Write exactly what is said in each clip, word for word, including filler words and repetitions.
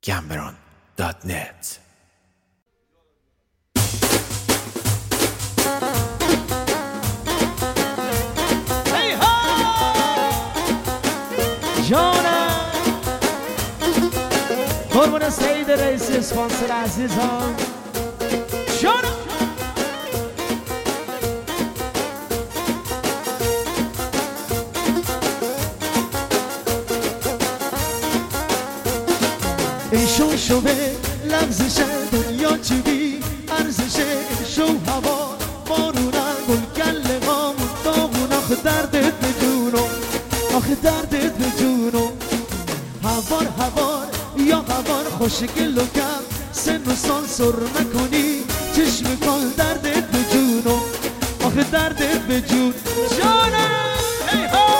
گمبران دات نت. جانم قربون سید رئیسی اسپانسر عزیزم جانم ایشون شبه لفظشه دنیا چی بی ارزشه شو هوا بارونن گل گل قامون داغون آخ دردت به جونم آخ دردت به جونم هوار هوار یا هوار خوشگل و کم سن و سال سر نکنی چشم کن دردت به جونم آخ دردت به جون جانم هی ها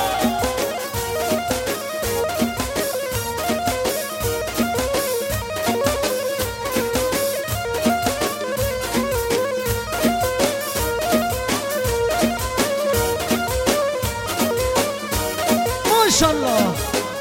ماشالله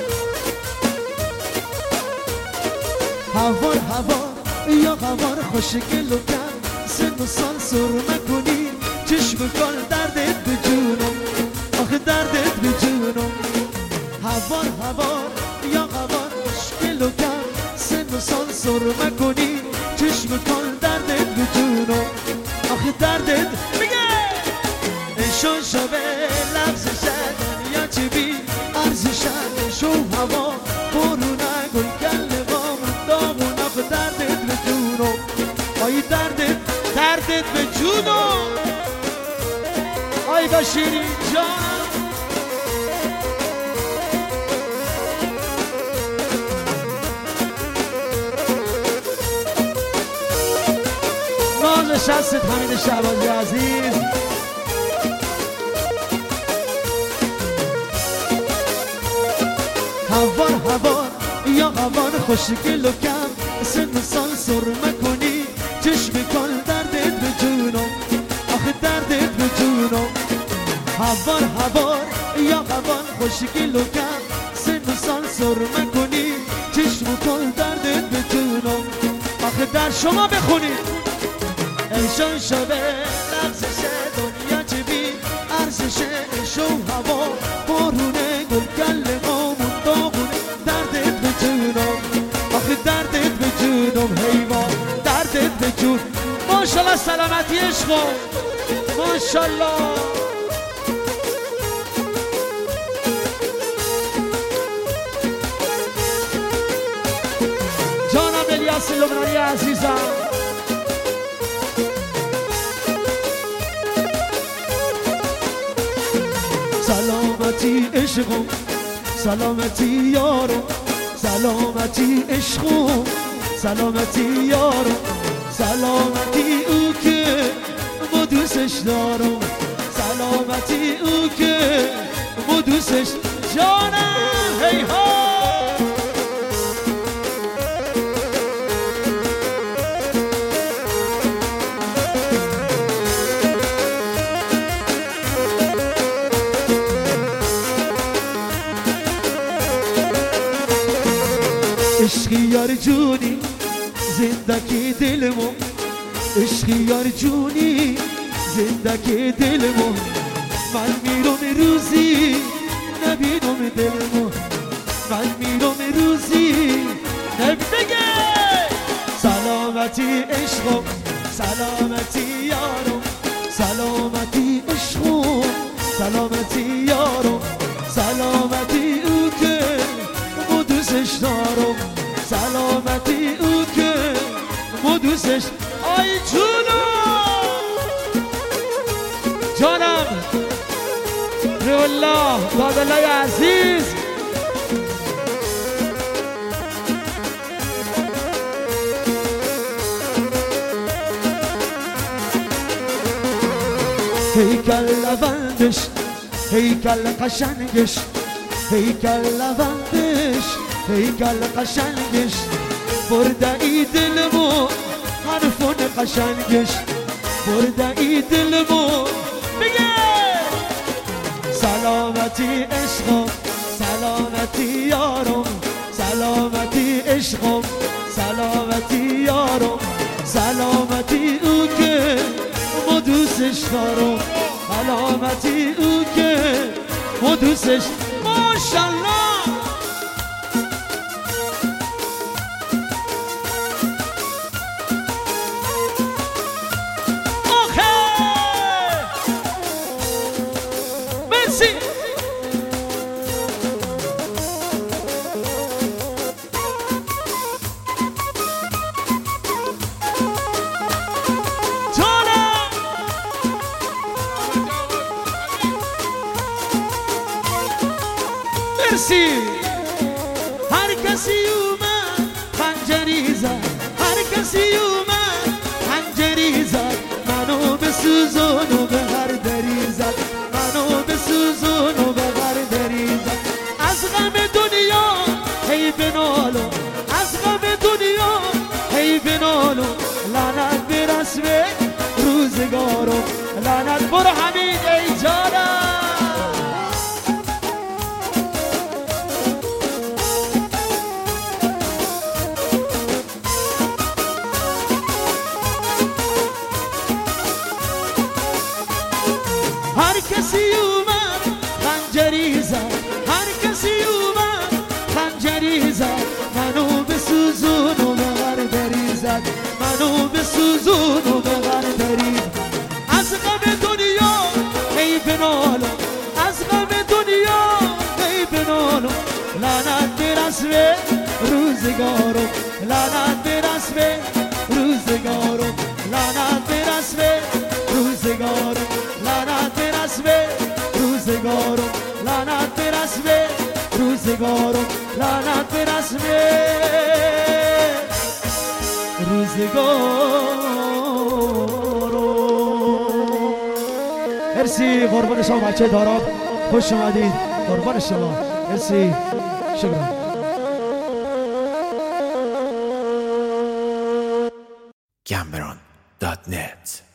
هوار هوار یا هوار خوشگل و کم سن و سال سر نکنی چشم کن دردت به جونم آخه دردت به جونم هوار هوار یا هوار خوشگل و کم سن و سال سر نکنی چشم کن دردت به جونم آخه دردت میگه ایشون شبه لفظشه دنیا چی بی ارزشن شو هوا برونه گل گل قامون داغون آخ دردت به جونم آی دردت دردت به جونم آی با شیرین جان ناز شست حمید شعبازی عزیز هوار هوار یا هوار خوشگل و کم سن و سال سر نکنی چشم کن دردت به جونم آخه دردت به جونم هوار هوار یا هوار خوشگل و کم سن و سال سر نکنی چشم کن دردت به جونم آخه در شما بخونید ایشان شبه لفظشه دنیا چی بی ارزشه شو هوا بارونه گل گل قامون داغونه دردت به جونم آخه دردت به جونم حیوان دردت به جون ماشالله سلامتی عشقو ماشالله جانم الیاس لبنانی عزیزم سلامتی عشقم سلامتی یارم سلامتی عشقم سلامتی یارم سلامتی او که ما دوستش دارم سلامتی او که ما دوستش جانم هی ها عشقی یار جونی زندگی دلمو عشقی یار جونی زندگی دلمو من میرم روزی نبینم دلمو من میرم روزی نبینم سلامتی عشقم سلامتی یارم سلامتی عشقم سلامتی یارم سلامتی او که ما دوستش دارم سلامتی او که ما دوستش آی جونم جانم روالله بادالله عزیز هیکل لبندش هیکل قشنگش هیکل لبندش هیکل قشنگش برده ای دلمو حرفون قشنگش برده ای دلمو بگه سلامتی عشقم سلامتی یارم سلامتی عشقم، سلامتی یارم، سلامتی او که ما دوستش دارم، سلامتی او که ما دوستش. ماشالله هر کسی اومد خنجری زد، هر کسی اومد خنجری زد، منو به سوزون و به هر دری زد، منو به سوزون و به هر دری زد. از غم دنیا هی بنالو، از غم دنیا هی بنالو، لعنت برس به روزگارو، لعنت برو حمید ای جانم. هر کسی اومد خنجری زد، هر کسی اومد خنجری زد، منو به سوزون و به هر دری زد، منو به سوزون و به هر دری. از غم دنیا هی بنالو، از غم دنیا هی بنالو، لعنت برس به روزگارو، لعنت برس به روزگارو، لعنت برس به روزگارو، لعنت برس به روزگارو، لعنت برس به روزگارو، لعنت برس به روزگارو. مرسی، قربان شما بچه داراب، خوش اومدید، قربان شما، مرسی، شکرا. Cameron dot net